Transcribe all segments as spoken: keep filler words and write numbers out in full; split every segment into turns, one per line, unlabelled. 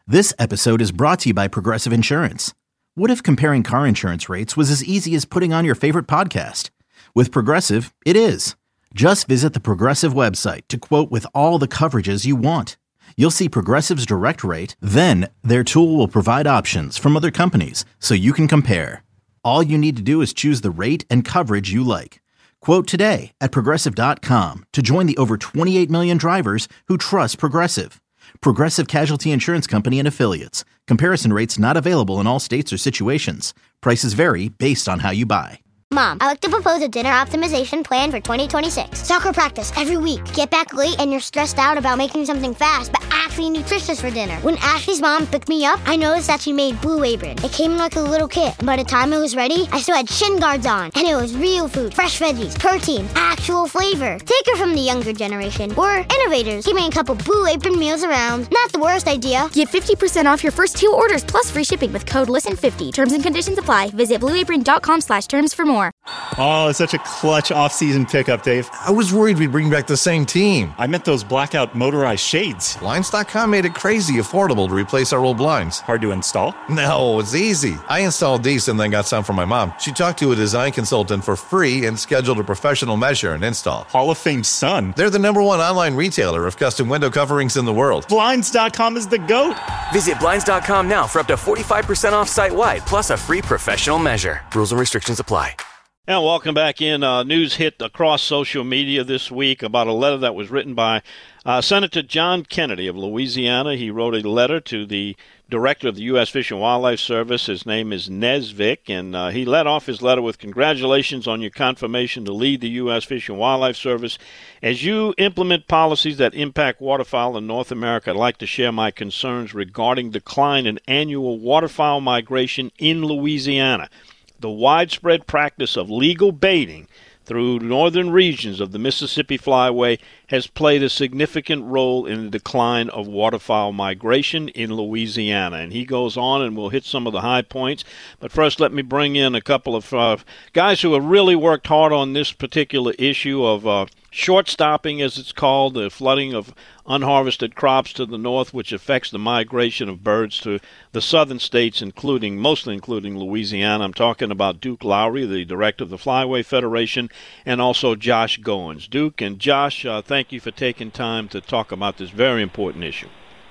This episode is brought to you by Progressive Insurance. What if comparing car insurance rates was as easy as putting on your favorite podcast? With Progressive, it is. Just visit the Progressive website to quote with all the coverages you want. You'll see Progressive's direct rate, then their tool will provide options from other companies so you can compare. All you need to do is choose the rate and coverage you like. Quote today at Progressive dot com to join the over twenty-eight million drivers who trust Progressive. Progressive Casualty Insurance Company and Affiliates. Comparison rates not available in all states or situations. Prices vary based on how you buy.
Mom, I like to propose a dinner optimization plan for twenty twenty-six. Soccer practice every week. Get back late and you're stressed out about making something fast, but actually nutritious for dinner. When Ashley's mom picked me up, I noticed that she made Blue Apron. It came in like a little kit, and by the time it was ready, I still had shin guards on. And it was real food, fresh veggies, protein, actual flavor. Take her from the younger generation. We're innovators. Give me a couple Blue Apron meals around. Not the worst idea.
Get fifty percent off your first two orders plus free shipping with code listen fifty. Terms and conditions apply. Visit blue apron dot com slash terms for more.
Oh, it's such a clutch off-season pickup, Dave.
I was worried we'd bring back the same team.
I meant those blackout motorized shades.
Blinds dot com made it crazy affordable to replace our old blinds.
Hard to install?
No, it's easy. I installed these and then got some for my mom. She talked to a design consultant for free and scheduled a professional measure and install.
Hall of Fame son.
They're the number one online retailer of custom window coverings in the world.
Blinds dot com is the GOAT.
Visit Blinds dot com now for up to forty-five percent off site-wide, plus a free professional measure. Rules and restrictions apply.
And welcome back in. Uh, news hit across social media this week about a letter that was written by uh, Senator John Kennedy of Louisiana. He wrote a letter to the director of the U S Fish and Wildlife Service. His name is Nez Vick, and uh, he led off his letter with congratulations on your confirmation to lead the U S Fish and Wildlife Service. As you implement policies that impact waterfowl in North America, I'd like to share my concerns regarding decline in annual waterfowl migration in Louisiana. The widespread practice of legal baiting through northern regions of the Mississippi Flyway has played a significant role in the decline of waterfowl migration in Louisiana. And he goes on, and we'll hit some of the high points. But first, let me bring in a couple of uh, guys who have really worked hard on this particular issue of uh, short stopping, as it's called, the flooding of unharvested crops to the north, which affects the migration of birds to the southern states, including, mostly including Louisiana. I'm talking about Duke Lowry, the director of the Flyway Federation, and also Josh Goins. Duke and Josh, uh, thank you for taking time to talk about this very important issue.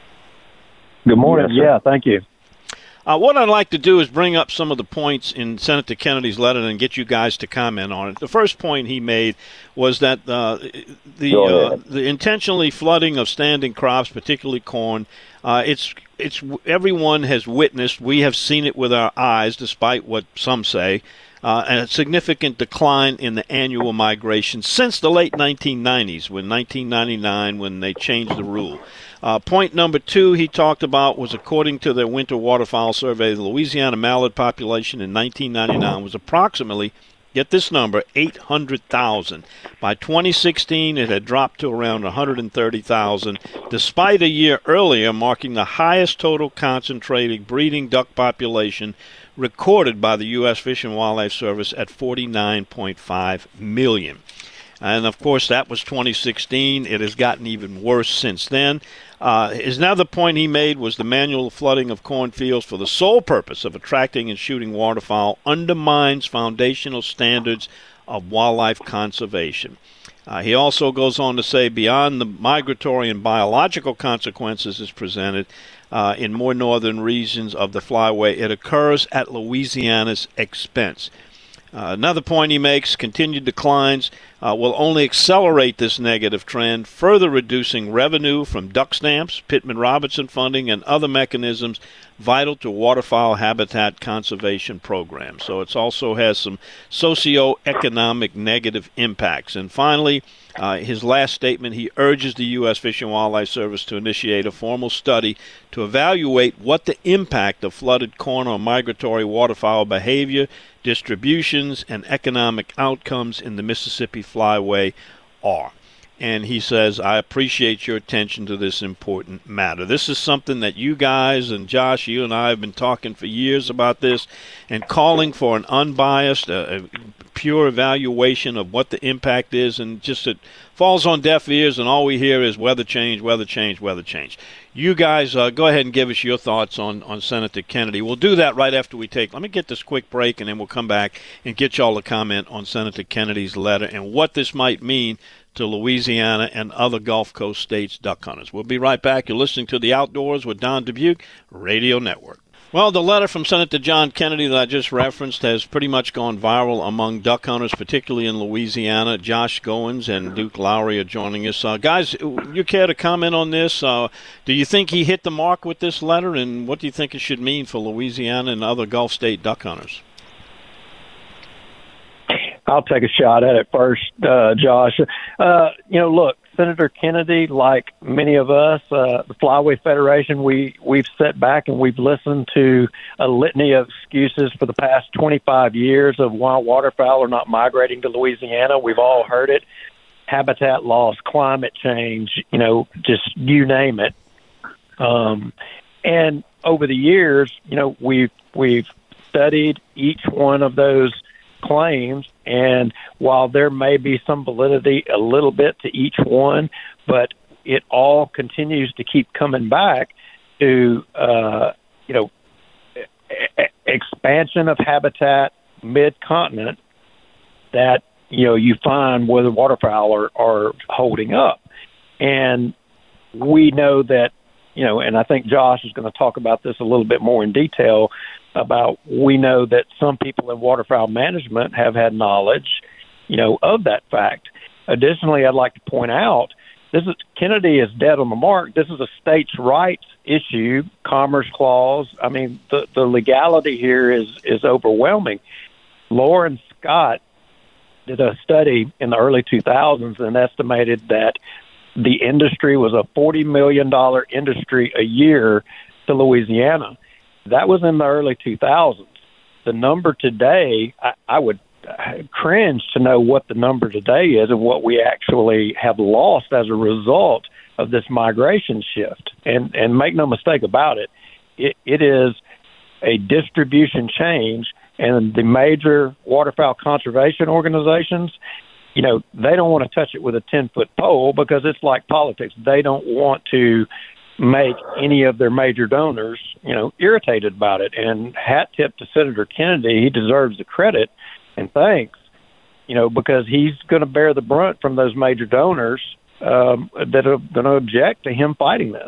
Good morning. Yes, yeah, thank you.
Uh, what I'd like to do is bring up some of the points in Senator Kennedy's letter and get you guys to comment on it. The first point he made was that uh, the uh, the intentionally flooding of standing crops, particularly corn, uh, it's it's everyone has witnessed. We have seen it with our eyes, despite what some say. Uh, and a significant decline in the annual migration since the late nineteen nineties, when nineteen ninety-nine, when they changed the rule. Uh, point number two he talked about was, according to their winter waterfowl survey, the Louisiana mallard population in nineteen ninety-nine was approximately, get this number, eight hundred thousand. By twenty sixteen, it had dropped to around one hundred thirty thousand, despite a year earlier marking the highest total concentrated breeding duck population recorded by the U S Fish and Wildlife Service at forty-nine point five million. And, of course, that was twenty sixteen. It has gotten even worse since then. Uh, his another point he made was the manual flooding of cornfields for the sole purpose of attracting and shooting waterfowl undermines foundational standards of wildlife conservation. Uh, he also goes on to say, beyond the migratory and biological consequences is presented uh, in more northern regions of the Flyway, it occurs at Louisiana's expense. Uh, another point he makes, continued declines uh, will only accelerate this negative trend, further reducing revenue from duck stamps, Pittman-Robertson funding, and other mechanisms vital to waterfowl habitat conservation programs. So it also has some socio-economic negative impacts. And finally, uh, his last statement, he urges the U S Fish and Wildlife Service to initiate a formal study to evaluate what the impact of flooded corn on migratory waterfowl behavior, distributions, and economic outcomes in the Mississippi Flyway are. And he says, I appreciate your attention to this important matter. This is something that you guys, and Josh, you and I have been talking for years about this and calling for an unbiased, uh, pure evaluation of what the impact is, and just it falls on deaf ears, and all we hear is weather change, weather change, weather change. You guys uh, go ahead and give us your thoughts on, on Senator Kennedy. We'll do that right after we take – let me get this quick break, and then we'll come back and get y'all to comment on Senator Kennedy's letter and what this might mean to Louisiana and other Gulf Coast states' duck hunters. We'll be right back. You're listening to The Outdoors with Don Dubuque Radio Network. Well, the letter from Senator John Kennedy that I just referenced has pretty much gone viral among duck hunters, particularly in Louisiana. Josh Goins and Duke Lowry are joining us. Uh, guys, you care to comment on this? Uh, do you think he hit the mark with this letter, and what do you think it should mean for Louisiana and other Gulf state duck hunters?
I'll take a shot at it first, uh, Josh. Uh, you know, look, Senator Kennedy, like many of us, uh, the Flyway Federation, we, we've sat back and we've listened to a litany of excuses for the past twenty-five years of why waterfowl are not migrating to Louisiana. We've all heard it. Habitat loss, climate change, you know, just you name it. Um, and over the years, you know, we've, we've studied each one of those claims, and while there may be some validity a little bit to each one, but it all continues to keep coming back to uh, you know e- expansion of habitat mid-continent that you know you find where the waterfowl are, are holding up. And we know that, you know, and I think Josh is going to talk about this a little bit more in detail about, we know that some people in waterfowl management have had knowledge, you know, of that fact. Additionally, I'd like to point out, this is Kennedy is dead on the mark. This is a states' rights issue, Commerce Clause. I mean, the, the legality here is, is overwhelming. Lauren Scott did a study in the early two thousands and estimated that the industry was a forty million dollars industry a year to Louisiana. That was in the early two thousands. The number today, I, I would cringe to know what the number today is and what we actually have lost as a result of this migration shift. And and make no mistake about it, it, it is a distribution change, and the major waterfowl conservation organizations, you know, they don't want to touch it with a ten-foot pole because it's like politics. They don't want to make any of their major donors, you know, irritated about it. And hat tip to Senator Kennedy, he deserves the credit and thanks, you know, because he's going to bear the brunt from those major donors um, that are going to object to him fighting this.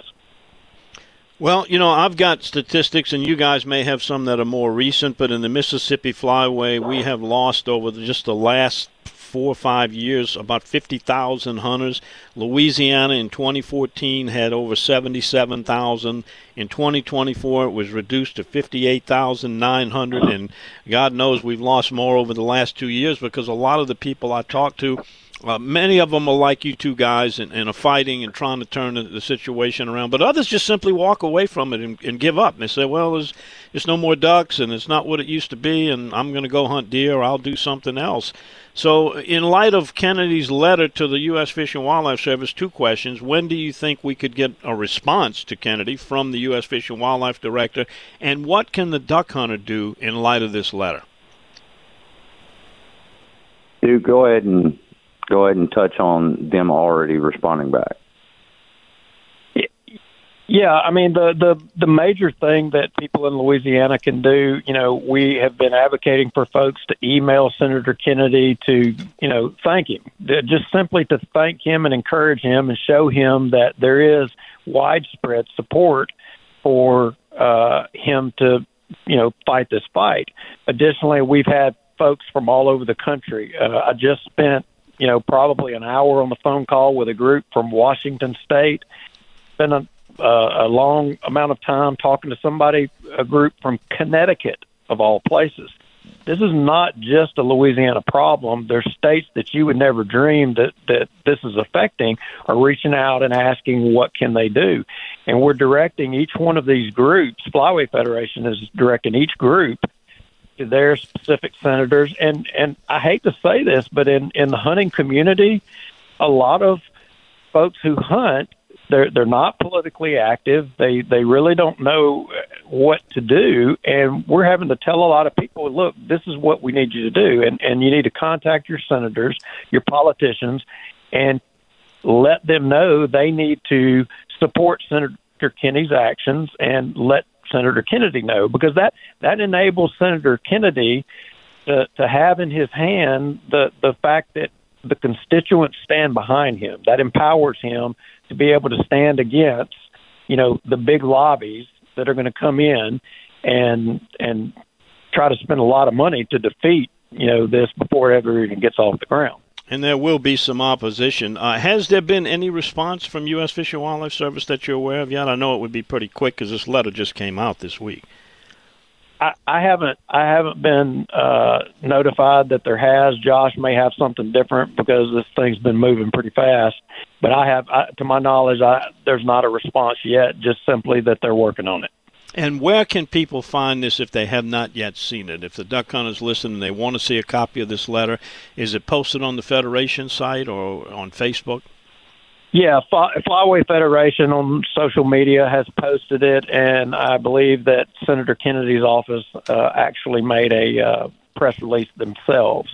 Well, you know, I've got statistics, and you guys may have some that are more recent, but in the Mississippi Flyway, we have lost over just the last four or five years about fifty thousand hunters. Louisiana in twenty fourteen had over seventy-seven thousand. In twenty twenty-four, it was reduced to fifty-eight thousand nine hundred, and God knows we've lost more over the last two years because a lot of the people I talk to, Uh, many of them are like you two guys and, and are fighting and trying to turn the, the situation around. But others just simply walk away from it and, and give up. And they say, well, there's, there's no more ducks and it's not what it used to be, and I'm going to go hunt deer or I'll do something else. So in light of Kennedy's letter to the U S Fish and Wildlife Service, two questions. When do you think we could get a response to Kennedy from the U S Fish and Wildlife Director? And what can the duck hunter do in light of this letter?
Dude, go ahead and Go ahead and touch on them already responding back.
Yeah, I mean, the, the, the major thing that people in Louisiana can do, you know, we have been advocating for folks to email Senator Kennedy to, you know, thank him, just simply to thank him and encourage him and show him that there is widespread support for uh, him to, you know, fight this fight. Additionally, we've had folks from all over the country. Uh, I just spent you know, probably an hour on the phone call with a group from Washington State. Spent a, uh, a long amount of time talking to somebody, a group from Connecticut, of all places. This is not just a Louisiana problem. There's states that you would never dream that, that this is affecting are reaching out and asking what can they do. And we're directing each one of these groups. Flyway Federation is directing each group to their specific senators. And, and I hate to say this, but in, in the hunting community, a lot of folks who hunt, they're, they're not politically active. They, they really don't know what to do. And we're having to tell a lot of people, look, this is what we need you to do. And, and you need to contact your senators, your politicians, and let them know they need to support Senator, Senator Kennedy's actions and let Senator Kennedy know, because that, that enables Senator Kennedy to, to have in his hand the, the fact that the constituents stand behind him. That empowers him to be able to stand against, you know, the big lobbies that are going to come in and and try to spend a lot of money to defeat, you know, this before it ever even gets off the ground.
And there will be some opposition. Uh, has there been any response from U S Fish and Wildlife Service that you're aware of yet? I know it would be pretty quick because this letter just came out this week.
I, I haven't I haven't been uh, notified that there has. Josh may have something different because this thing's been moving pretty fast. But I have, I, to my knowledge, I, there's not a response yet, just simply that they're working on it.
And where can people find this if they have not yet seen it? If the duck hunters listen and they want to see a copy of this letter, is it posted on the Federation site or on Facebook?
Yeah, Flyway Federation on social media has posted it, and I believe that Senator Kennedy's office uh, actually made a uh, press release themselves.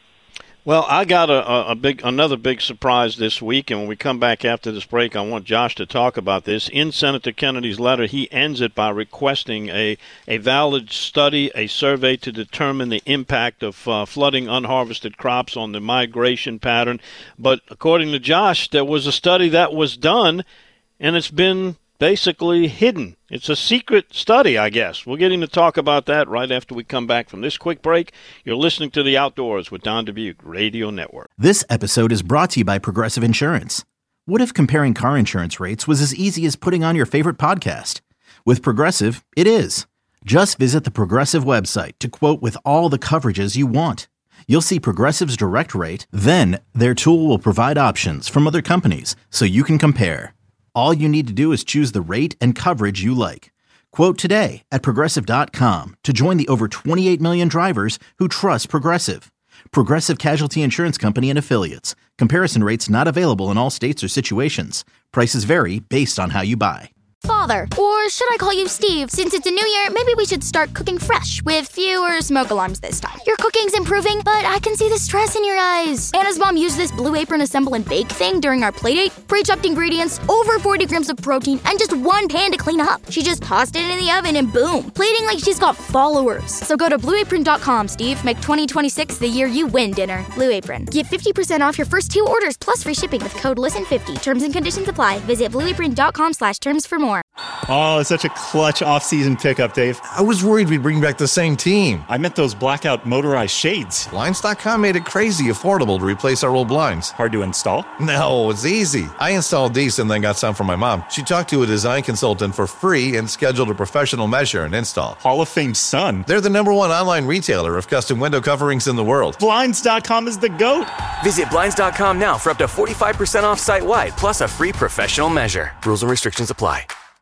Well, I got a, a big, another big surprise this week, and when we come back after this break, I want Josh to talk about this. In Senator Kennedy's letter, he ends it by requesting a, a valid study, a survey to determine the impact of uh, flooding unharvested crops on the migration pattern. But according to Josh, there was a study that was done, and it's been basically hidden. It's a secret study, I guess. We'll get him to talk about that right after we come back from this quick break. You're listening to The Outdoors with Don Dubuque Radio Network.
This episode is brought to you by Progressive Insurance. What if comparing car insurance rates was as easy as putting on your favorite podcast? With Progressive, it is. Just visit the Progressive website to quote with all the coverages you want. You'll see Progressive's direct rate, then their tool will provide options from other companies so you can compare. All you need to do is choose the rate and coverage you like. Quote today at Progressive dot com to join the over twenty-eight million drivers who trust Progressive. Progressive Casualty Insurance Company and Affiliates. Comparison rates not available in all states or situations. Prices vary based on how you buy.
Father, or should I call you Steve? Since it's a new year, maybe we should start cooking fresh with fewer smoke alarms this time. Your cooking's improving, but I can see the stress in your eyes. Anna's mom used this Blue Apron assemble and bake thing during our playdate. Pre-chopped ingredients, over forty grams of protein, and just one pan to clean up. She just tossed it in the oven and boom, plating like she's got followers. So go to blue apron dot com, Steve. Make twenty twenty-six the year you win dinner. Blue Apron. Get fifty percent off your first two orders plus free shipping with code listen fifty. Terms and conditions apply. Visit blue apron dot com slash terms for more.
Oh, it's such a clutch off-season pickup, Dave.
I was worried we'd bring back the same team.
I meant those blackout motorized shades.
Blinds dot com made it crazy affordable to replace our old blinds.
Hard to install?
No, it's easy. I installed these and then got some for my mom. She talked to a design consultant for free and scheduled a professional measure and install.
Hall of Fame son.
They're the number one online retailer of custom window coverings in the world.
Blinds dot com is the GOAT.
Visit Blinds dot com now for up to forty-five percent off site-wide, plus a free professional measure. Rules and restrictions apply.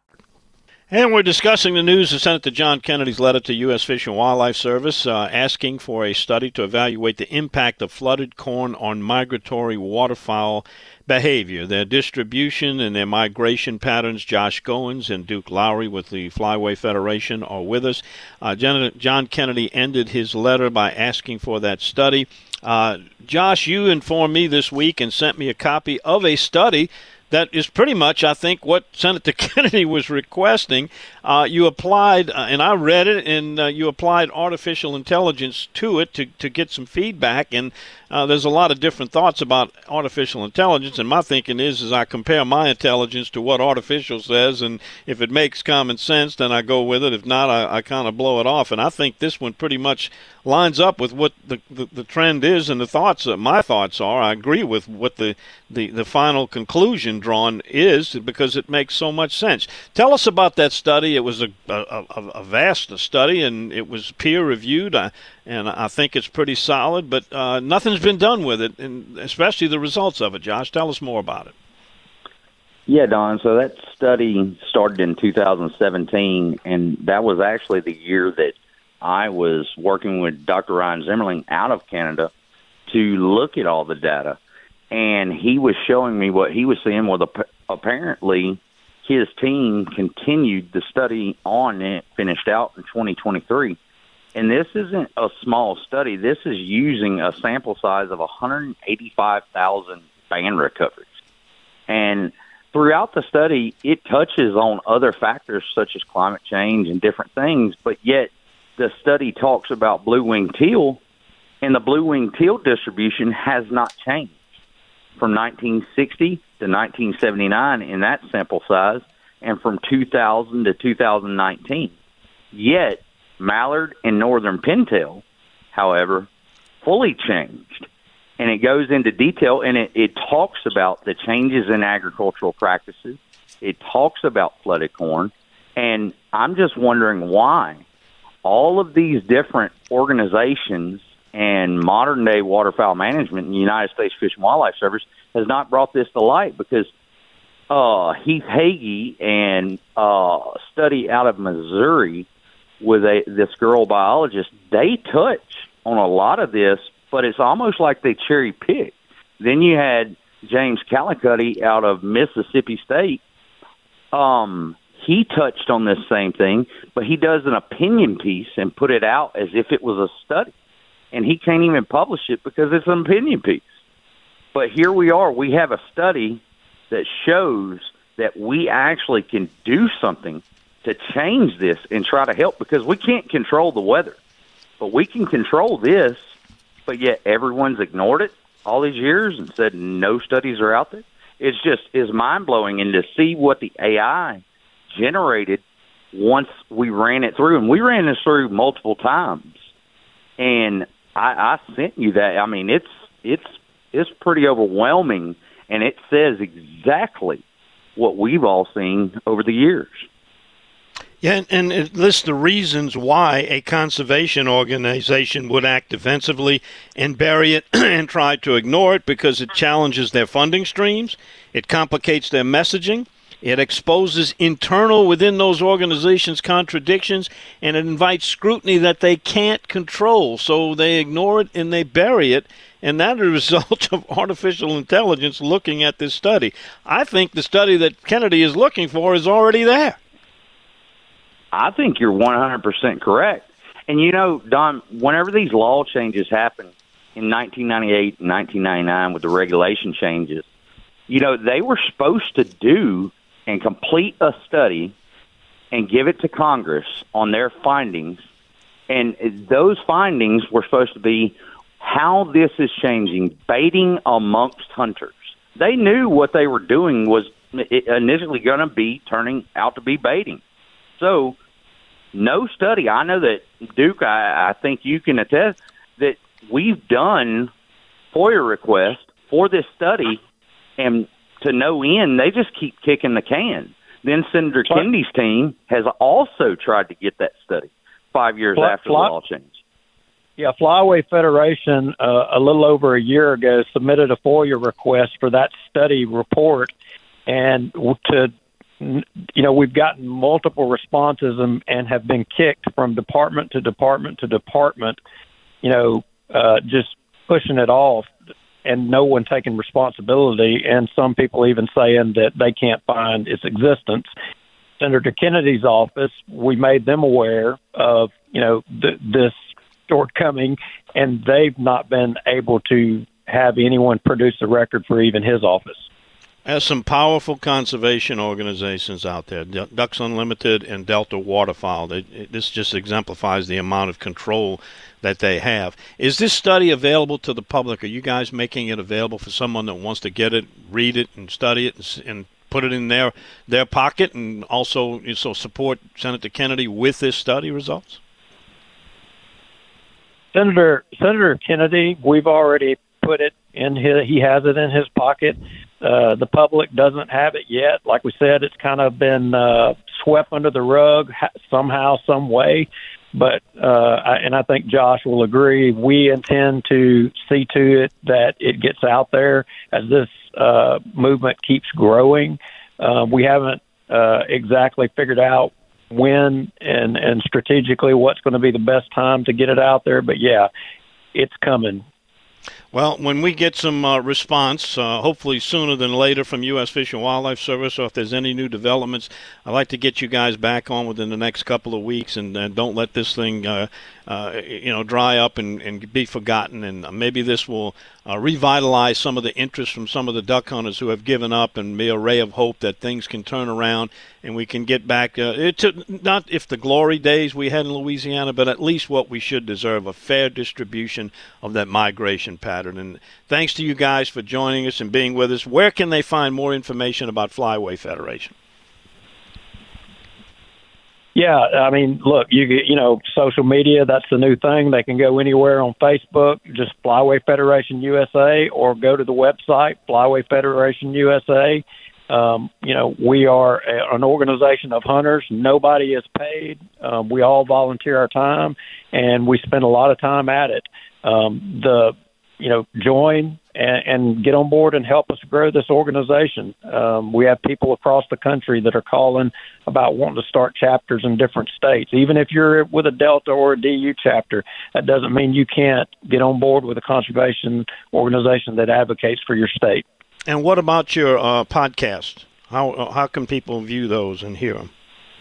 And we're discussing the news of Senator John Kennedy's letter to U S Fish and Wildlife Service uh, asking for a study to evaluate the impact of flooded corn on migratory waterfowl behavior, their distribution and their migration patterns. Josh Goins and Duke Lowry with the Flyway Federation are with us. Uh, John Kennedy ended his letter by asking for that study. Uh, Josh, you informed me this week and sent me a copy of a study that is pretty much, I think, what Senator Kennedy was requesting. Uh, you applied, uh, and I read it, and uh, you applied artificial intelligence to it to, to get some feedback. And uh, there's a lot of different thoughts about artificial intelligence. And my thinking is, is I compare my intelligence to what artificial says, and if it makes common sense, then I go with it. If not, I, I kind of blow it off. And I think this one pretty much lines up with what the, the, the trend is and the thoughts, uh, my thoughts are. I agree with what the, the, the final conclusion drawn is because it makes so much sense. Tell us about that study. It was a, a, a vast study, and it was peer-reviewed, uh, and I think it's pretty solid, but uh, nothing's been done with it, and especially the results of it. Josh, tell us more about it.
Yeah, Don, so that study started in two thousand seventeen, and that was actually the year that I was working with Doctor Ryan Zimmerling out of Canada to look at all the data. And he was showing me what he was seeing. Well, the, apparently his team continued the study on it, finished out in twenty twenty-three. And this isn't a small study. This is using a sample size of one hundred eighty-five thousand band recoveries. And throughout the study, it touches on other factors such as climate change and different things, but yet the study talks about blue-winged teal, and the blue-winged teal distribution has not changed from nineteen sixty to nineteen seventy-nine in that sample size, and from two thousand to two thousand nineteen. Yet, mallard and northern pintail, however, fully changed. And it goes into detail, and it, it talks about the changes in agricultural practices. It talks about flooded corn. And I'm just wondering why all of these different organizations and modern-day waterfowl management in the United States Fish and Wildlife Service has not brought this to light, because uh, Heath Hagee and uh, a study out of Missouri with a this girl biologist, they touch on a lot of this, but it's almost like they cherry pick. Then you had James Callicuddy out of Mississippi State. Um, he touched on this same thing, but he does an opinion piece and put it out as if it was a study. And he can't even publish it because it's an opinion piece. But here we are. We have a study that shows that we actually can do something to change this and try to help, because we can't control the weather, but we can control this. But yet everyone's ignored it all these years and said no studies are out there. It's just is mind-blowing. And to see what the A I generated once we ran it through, and we ran this through multiple times, and I, I sent you that. I mean, it's it's it's pretty overwhelming, and it says exactly what we've all seen over the years.
Yeah, and it lists the reasons why a conservation organization would act defensively and bury it and try to ignore it, because it challenges their funding streams, it complicates their messaging, it exposes internal within those organizations contradictions, and it invites scrutiny that they can't control. So they ignore it and they bury it, and that is a result of artificial intelligence looking at this study. I think the study that Kennedy is looking for is already there.
I think you're one hundred percent correct. And, you know, Don, whenever these law changes happened in nineteen ninety-eight and nineteen ninety-nine with the regulation changes, you know, they were supposed to do and complete a study and give it to Congress on their findings. And those findings were supposed to be how this is changing baiting amongst hunters. They knew what they were doing was initially going to be turning out to be baiting. So no study. I know that, Duke, I, I think you can attest that we've done FOIA requests for this study, and to no end, they just keep kicking the can. Then Senator what? Kennedy's team has also tried to get that study five years what? after Fly- the law change.
Yeah, Flyway Federation, uh, a little over a year ago, submitted a FOIA request for that study report, and to you know, we've gotten multiple responses and, and have been kicked from department to department to department, you know, uh, just pushing it off and no one taking responsibility, and some people even saying that they can't find its existence. Senator Kennedy's office, we made them aware of, you know, th- this shortcoming, and they've not been able to have anyone produce a record for even his office.
There's some powerful conservation organizations out there, Ducks Unlimited and Delta Waterfowl. They, this just exemplifies the amount of control that they have. Is this study available to the public? Are you guys making it available for someone that wants to get it, read it, and study it, and, and put it in their their pocket, and also so support Senator Kennedy with this study results?
Senator Senator Kennedy, we've already put it in his. He has it in his pocket. Uh, the public doesn't have it yet. Like we said, it's kind of been uh, swept under the rug somehow, some way. But uh, I, and I think Josh will agree, we intend to see to it that it gets out there as this uh, movement keeps growing. Uh, we haven't uh, exactly figured out when and, and strategically what's going to be the best time to get it out there. But, yeah, it's coming.
Well, when we get some uh, response, uh, hopefully sooner than later from U S Fish and Wildlife Service, or if there's any new developments, I'd like to get you guys back on within the next couple of weeks, and uh, don't let this thing, uh, uh, you know, dry up and, and be forgotten. And maybe this will uh, revitalize some of the interest from some of the duck hunters who have given up, and be a ray of hope that things can turn around and we can get back. Uh, it took, not if the glory days we had in Louisiana, but at least what we should deserve, a fair distribution of that migration pattern. And thanks to you guys for joining us and being with us. Where can they find more information about Flyway Federation?
Yeah, I mean, look, you you know, social media, that's the new thing. They can go anywhere on Facebook, just Flyway Federation U S A, or go to the website, Flyway Federation U S A. Um, you know, we are a, an organization of hunters. Nobody is paid. Um, we all volunteer our time, and we spend a lot of time at it. Um, the, you know, join and, and get on board and help us grow this organization. Um, we have people across the country that are calling about wanting to start chapters in different states. Even if you're with a Delta or a D U chapter, that doesn't mean you can't get on board with a conservation organization that advocates for your state.
And what about your uh, podcast? How how can people view those and hear them?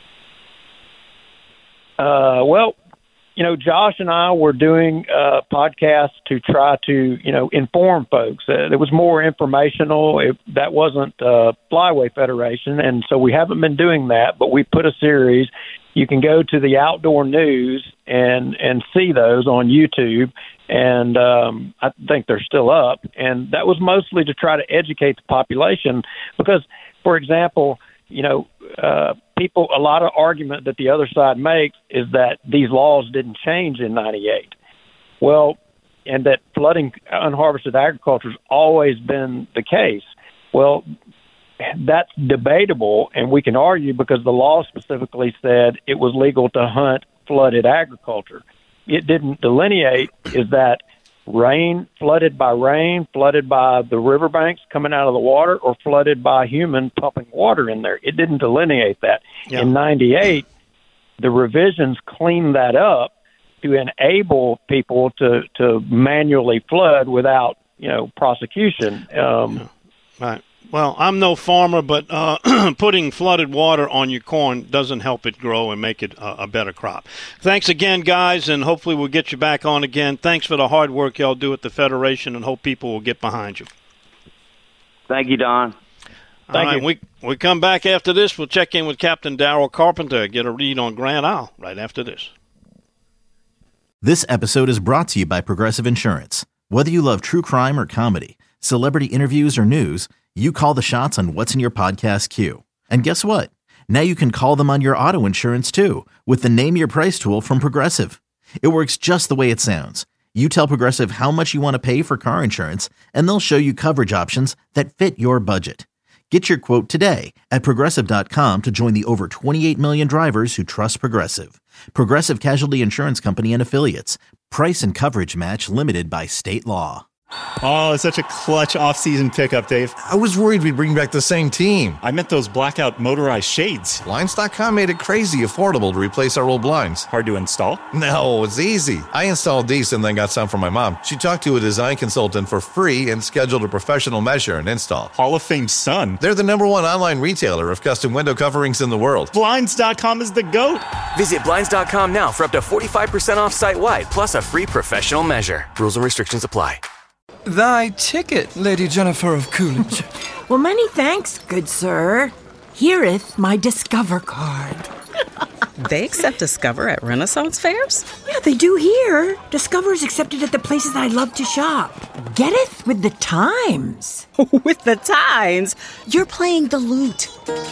Uh, well, you know, Josh and I were doing uh, podcasts to try to, you know, inform folks. Uh, it was more informational. It, that wasn't uh, Flyway Federation, and so we haven't been doing that, but we put a series. You can go to the Outdoor News and, and see those on YouTube, and um, I think they're still up. And that was mostly to try to educate the population because, for example, you know, uh, people, a lot of argument that the other side makes is that these laws didn't change in ninety-eight. Well, and that flooding unharvested agriculture has always been the case. Well, that's debatable, and we can argue because the law specifically said it was legal to hunt flooded agriculture. It didn't delineate is that rain, flooded by rain, flooded by the riverbanks coming out of the water, or flooded by human pumping water in there. It didn't delineate that. Yeah. In ninety-eight, the revisions cleaned that up to enable people to, to manually flood without, you know, prosecution. Um,
right. Well, I'm no farmer, but uh, putting flooded water on your corn doesn't help it grow and make it a, a better crop. Thanks again, guys, and hopefully we'll get you back on again. Thanks for the hard work y'all do at the Federation, and hope people will get behind you.
Thank you, Don.
Thank All right, you. We, we come back after this. We'll check in with Captain Darrell Carpenter, get a read on Grand Isle right after this.
This episode is brought to you by Progressive Insurance. Whether you love true crime or comedy, celebrity interviews or news, you call the shots on what's in your podcast queue. And guess what? Now you can call them on your auto insurance too with the Name Your Price tool from Progressive. It works just the way it sounds. You tell Progressive how much you want to pay for car insurance, and they'll show you coverage options that fit your budget. Get your quote today at Progressive dot com to join the over twenty-eight million drivers who trust Progressive. Progressive Casualty Insurance Company and Affiliates. Price and coverage match limited by state law.
Oh, it's such a clutch off-season pickup, Dave.
I was worried we'd bring back the same team.
I meant those blackout motorized shades.
Blinds dot com made it crazy affordable to replace our old blinds.
Hard to install?
No, it's easy. I installed these and then got some for my mom. She talked to a design consultant for free and scheduled a professional measure and install.
Hall of Fame son.
They're the number one online retailer of custom window coverings in the world.
Blinds dot com is the GOAT.
Visit Blinds dot com now for up to forty-five percent off site-wide, plus a free professional measure. Rules and restrictions apply.
Thy ticket, Lady Jennifer of Coolidge.
Well, many thanks, good sir. Hereeth my Discover card.
They accept Discover at Renaissance fairs?
Yeah, they do here. Discover is accepted at the places I love to shop. Getteth with the times.
With the times? You're playing the lute.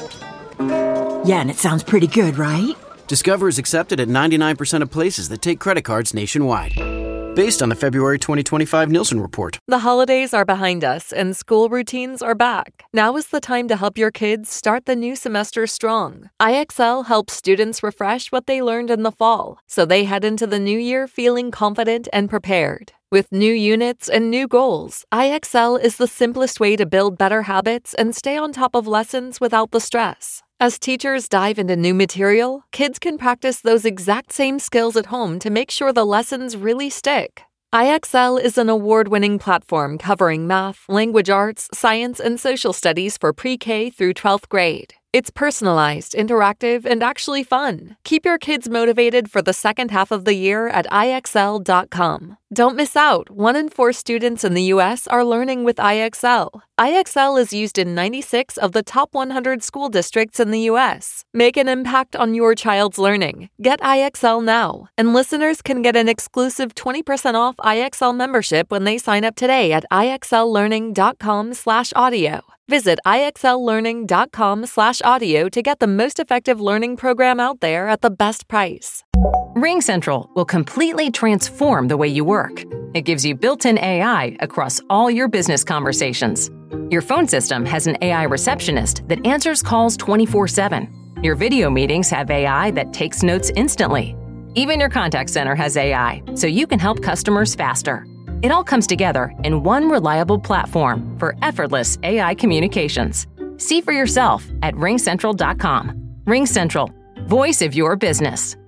Yeah, and it sounds pretty good, right?
Discover is accepted at ninety-nine percent of places that take credit cards nationwide. Based on the February twenty twenty-five Nielsen report.
The holidays are behind us and school routines are back. Now is the time to help your kids start the new semester strong. I X L helps students refresh what they learned in the fall, so they head into the new year feeling confident and prepared. With new units and new goals, I X L is the simplest way to build better habits and stay on top of lessons without the stress. As teachers dive into new material, kids can practice those exact same skills at home to make sure the lessons really stick. I X L is an award-winning platform covering math, language arts, science, and social studies for pre-K through twelfth grade. It's personalized, interactive, and actually fun. Keep your kids motivated for the second half of the year at I X L dot com. Don't miss out. One in four students in the U S are learning with I X L. I X L is used in ninety-six of the top one hundred school districts in the U S. Make an impact on your child's learning. Get I X L now. And listeners can get an exclusive twenty percent off I X L membership when they sign up today at I X L learning dot com slash audio. Visit I X L learning dot com slash audio to get the most effective learning program out there at the best price.
RingCentral will completely transform the way you work. It gives you built-in A I across all your business conversations. Your phone system has an A I receptionist that answers calls twenty-four seven. Your video meetings have A I that takes notes instantly. Even your contact center has A I, so you can help customers faster. It all comes together in one reliable platform for effortless A I communications. See for yourself at ring central dot com. RingCentral, voice of your business.